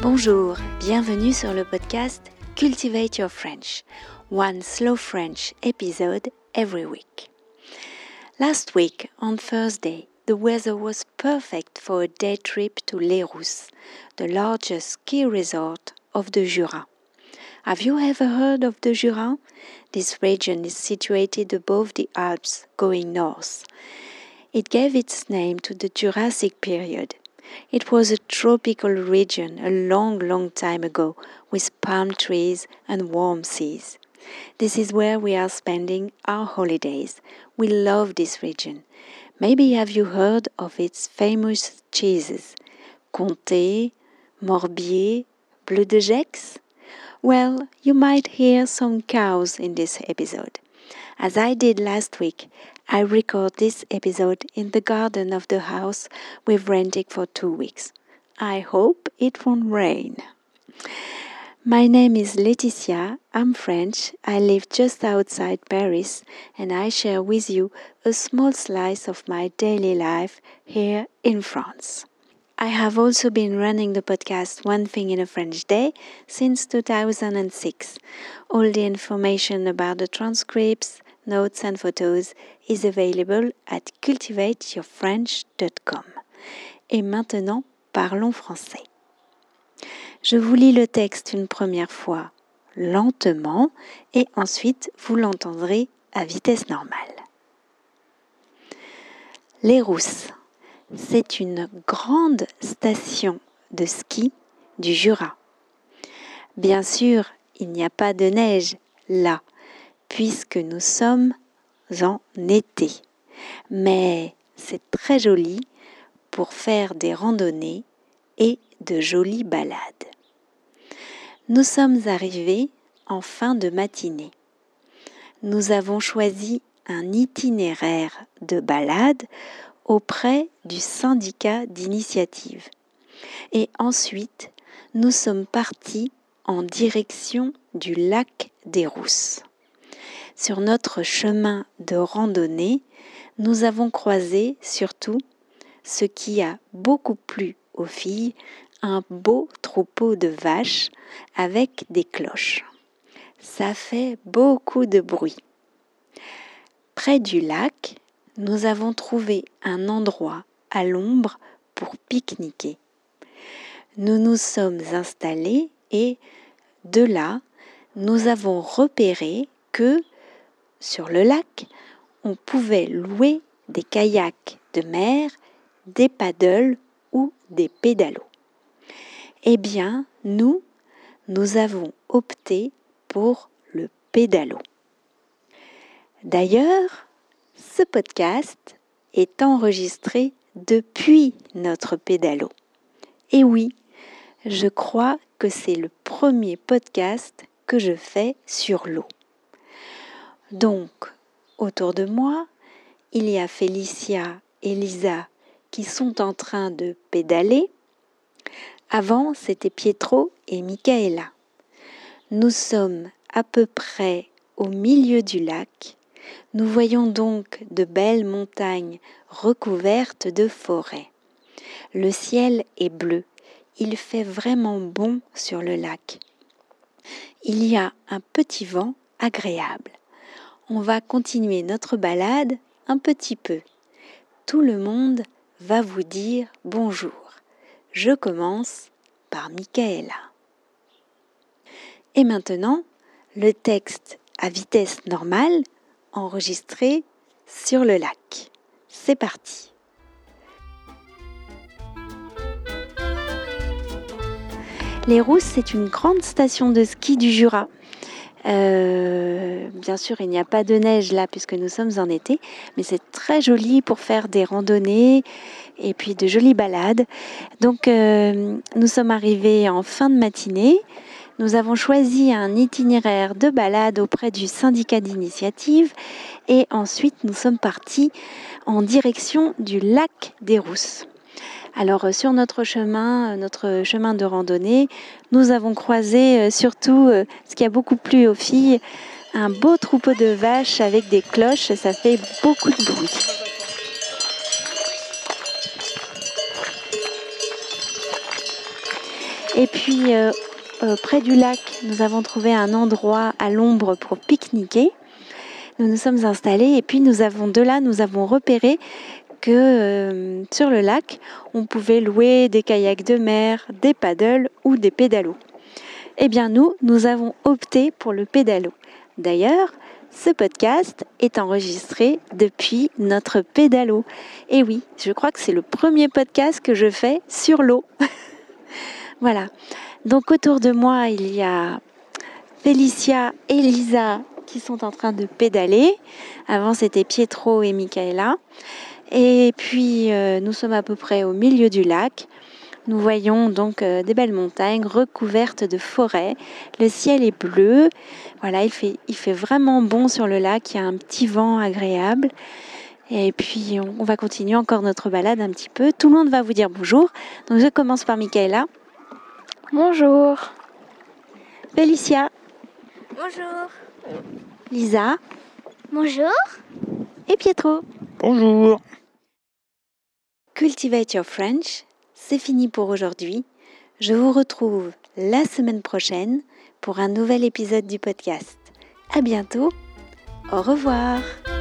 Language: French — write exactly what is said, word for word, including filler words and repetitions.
Bonjour, bienvenue sur le podcast Cultivate Your French, one slow French episode every week. Last week, on Thursday, the weather was perfect for a day trip to Les Rousses, the largest ski resort of the Jura. Have you ever heard of the Jura? This region is situated above the Alps, going north. It gave its name to the Jurassic period. It was a tropical region a long, long time ago, with palm trees and warm seas. This is where we are spending our holidays. We love this region. Maybe have you heard of its famous cheeses? Comté, Morbier, Bleu de Gex? Well, you might hear some cows in this episode. As I did last week, I record this episode in the garden of the house we've rented for two weeks. I hope it won't rain. My name is Laetitia, I'm French, I live just outside Paris, and I share with you a small slice of my daily life here in France. I have also been running the podcast One Thing in a French Day since two thousand six. All the information about the transcripts, notes and photos is available at cultivate your french dot com. Et maintenant, parlons français. Je vous lis le texte une première fois lentement et ensuite vous l'entendrez à vitesse normale. Les Rousses, c'est une grande station de ski du Jura. Bien sûr, il n'y a pas de neige là, puisque nous sommes en été. Mais c'est très joli pour faire des randonnées et de jolies balades. Nous sommes arrivés en fin de matinée. Nous avons choisi un itinéraire de balade auprès du syndicat d'initiative. Et ensuite, nous sommes partis en direction du lac des Rousses. Sur notre chemin de randonnée, nous avons croisé surtout ce qui a beaucoup plu aux filles, un beau troupeau de vaches avec des cloches. Ça fait beaucoup de bruit. Près du lac, nous avons trouvé un endroit à l'ombre pour pique-niquer. Nous nous sommes installés et de là, nous avons repéré que sur le lac, on pouvait louer des kayaks de mer, des paddles ou des pédalos. Eh bien, nous, nous avons opté pour le pédalo. D'ailleurs, ce podcast est enregistré depuis notre pédalo. Et oui, je crois que c'est le premier podcast que je fais sur l'eau. Donc, autour de moi, il y a Félicia et Lisa qui sont en train de pédaler. Avant, c'était Pietro et Michaela. Nous sommes à peu près au milieu du lac. Nous voyons donc de belles montagnes recouvertes de forêts. Le ciel est bleu. Il fait vraiment bon sur le lac. Il y a un petit vent agréable. On va continuer notre balade un petit peu. Tout le monde va vous dire bonjour. Je commence par Michaela. Et maintenant, le texte à vitesse normale enregistré sur le lac. C'est parti. Les Rousses, c'est une grande station de ski du Jura. Euh, bien sûr, il n'y a pas de neige là puisque nous sommes en été, mais c'est très joli pour faire des randonnées et puis de jolies balades. Donc, euh, nous sommes arrivés en fin de matinée. Nous avons choisi un itinéraire de balade auprès du syndicat d'initiative et ensuite nous sommes partis en direction du lac des Rousses. Alors sur notre chemin, notre chemin de randonnée, nous avons croisé surtout ce qui a beaucoup plu aux filles, un beau troupeau de vaches avec des cloches, ça fait beaucoup de bruit. Et puis, euh, euh, près du lac, nous avons trouvé un endroit à l'ombre pour pique-niquer. Nous nous sommes installés et puis nous avons, de là, nous avons repéré que euh, sur le lac, on pouvait louer des kayaks de mer, des paddles ou des pédalos. Eh bien, nous, nous avons opté pour le pédalo. D'ailleurs, ce podcast est enregistré depuis notre pédalo. Et oui, je crois que c'est le premier podcast que je fais sur l'eau. Voilà. Donc autour de moi, il y a Félicia et Lisa qui sont en train de pédaler. Avant, c'était Pietro et Michaela. Et puis, euh, nous sommes à peu près au milieu du lac. Nous voyons donc euh, des belles montagnes recouvertes de forêts. Le ciel est bleu. Voilà, il fait, il fait vraiment bon sur le lac. Il y a un petit vent agréable. Et puis, on, on va continuer encore notre balade un petit peu. Tout le monde va vous dire bonjour. Donc, je commence par Michaela. Bonjour. Félicia. Bonjour. Lisa. Bonjour. Et Pietro. Bonjour. Cultivate Your French, c'est fini pour aujourd'hui. Je vous retrouve la semaine prochaine pour un nouvel épisode du podcast. À bientôt. Au revoir.